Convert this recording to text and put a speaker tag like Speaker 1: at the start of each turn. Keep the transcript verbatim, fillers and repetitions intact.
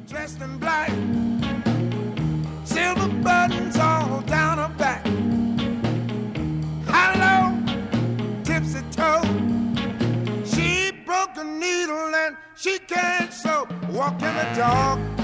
Speaker 1: dressed in black, silver buttons all down her back, high-low, tipsy toe. She broke a needle and she can't sew. Walk in the dark,